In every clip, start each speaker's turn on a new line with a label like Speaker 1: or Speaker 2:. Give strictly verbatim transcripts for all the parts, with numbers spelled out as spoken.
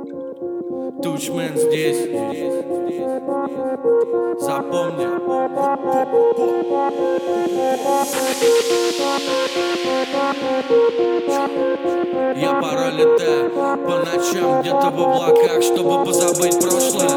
Speaker 1: Тучмен здесь, запомни. Я порой летаю по ночам где-то в облаках, чтобы позабыть прошлое.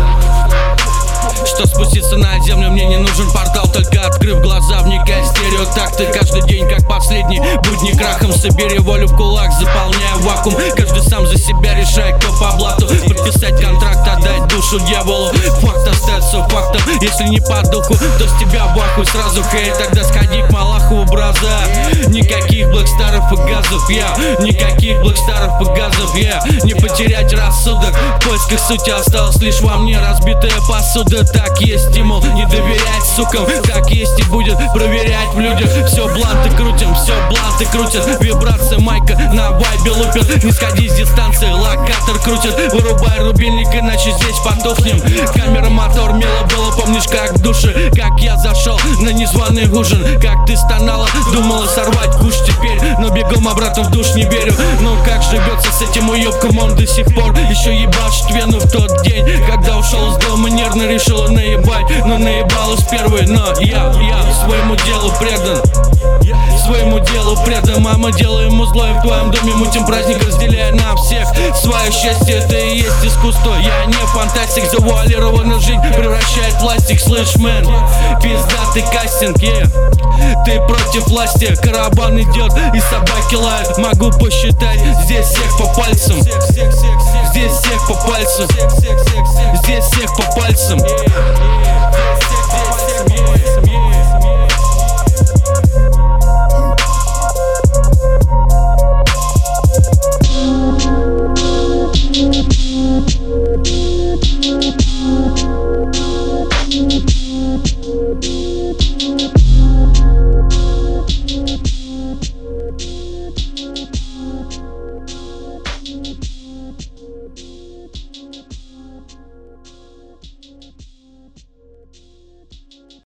Speaker 1: Что спуститься на землю, мне не нужен портал, только открыв глаза, вникай в стереотакты. Каждый день как последний, будни крахом. Собери волю в кулак, заполняя вакуум. Каждый сам за себя решает, кто по блату. Подписать контракт, отдать душу дьяволу. Факт остается фактом, если не по духу, то с тебя в ахуй сразу хейт. Тогда сходи к Малахову, браза. Никаких блэкстаров и газов, я Никаких блэкстаров и газов, я Не потерять рассудок, в поисках сути осталось лишь во мне разбитая посуда. Так есть стимул не доверять сукам, так есть и будет проверять в людях. Все бланты крутим, все бланты крутят. Вибрация майка на вайбе лупит. Не сходи с дистанции, локатор крутит. Вырубай рубильник, иначе здесь потухнем. Камера, мотор, мило было, помнишь как в душе. Как я зашел на незваный ужин, как ты стонала, думала сорвать куш теперь, но бегом обратно в душ не верю. Ну как живется с этим уебком, он до сих пор еще ебашит вену. В тот день, когда ушел из дома, нервно решила наебать, но наебалась первой. Но я, я своему делу предан, своему делу предан. Мама, делаем музло, и в твоем доме мутим праздник, разделяя на всех. Свое счастье, это и есть искусство. Я не фантастик, завуалированную жизнь превращает в пластик. Слышь, мэн, пиздатый кастинг, yeah. Ты против власти, карабан идет и собаки лают. Могу посчитать здесь всех по пальцам.